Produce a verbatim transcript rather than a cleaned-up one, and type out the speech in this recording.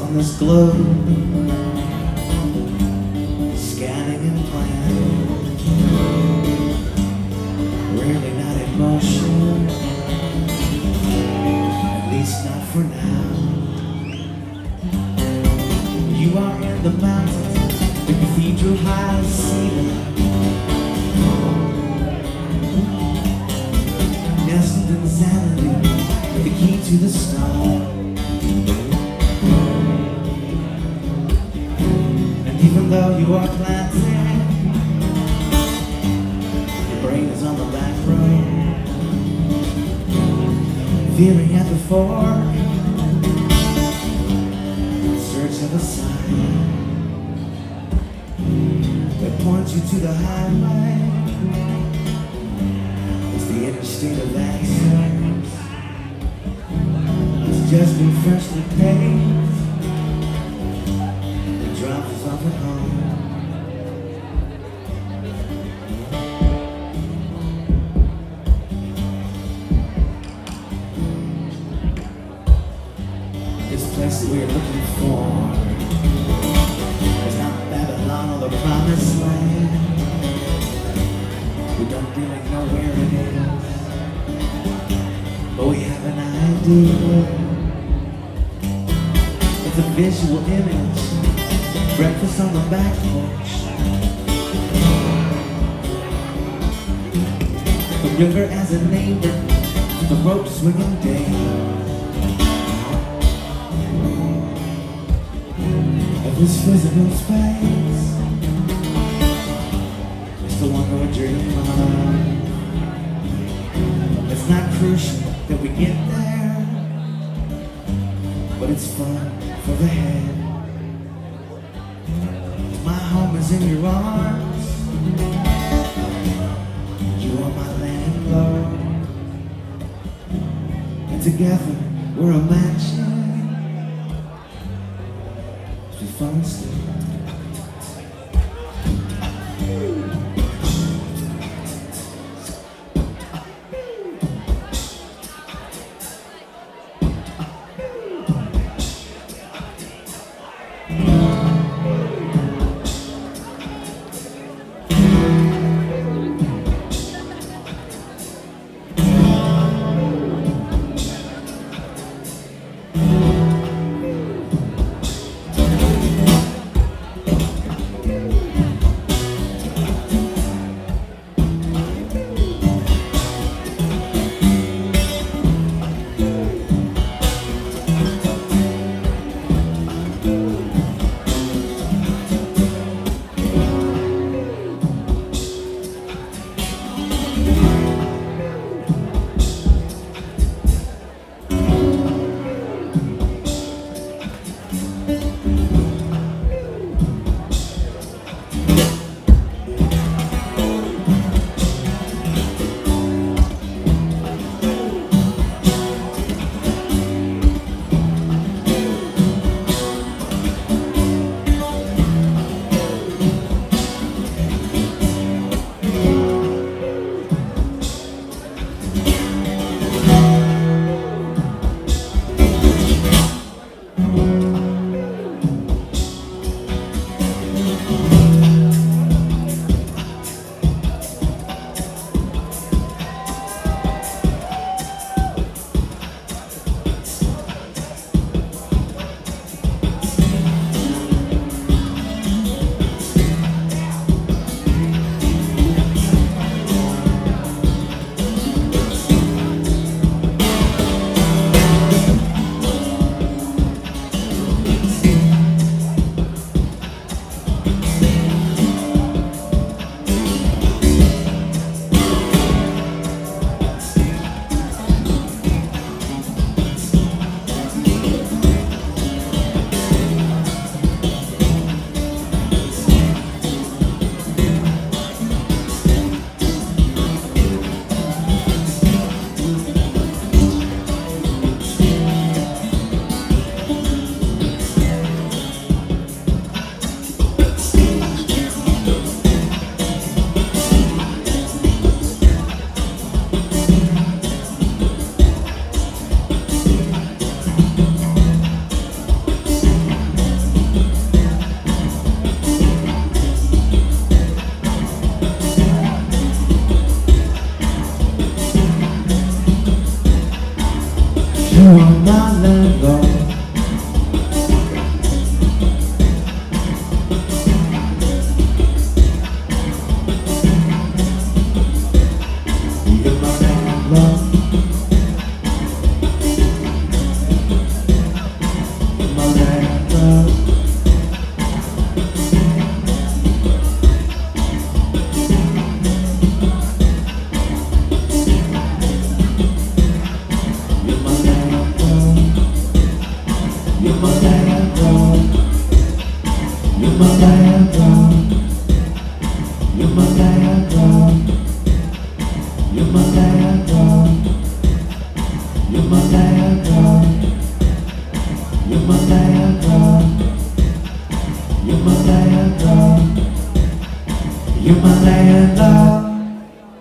on this globe, scanning and planning, really not in motion, at least not for now. You are in the mountains, the cathedral high cedar, nestled in sanity, the key to the star. Even though you are planting, your brain is on the back road, veering at the fork, in search of a sign that points you to the highway. It's the interstate of answers. It's just been freshly paved. Off at home. This place that we're looking for is not Babylon or the promised land. We don't really know where it is, but we have an idea. It's a visual image. Breakfast on the back porch, the river as a neighbor, the rope swinging day of this physical space. It's the one we're dreaming of. It's not crucial that we get there, but it's fun for the head. My home is in your arms. You are my landlord, and together we're a match. It's be fun still. my landlord. You're my landlord. You're my landlord. You're my landlord. You're my landlord. You're my landlord. You're my landlord. You're my landlord. You're my landlord. You're my landlord. You're my landlord.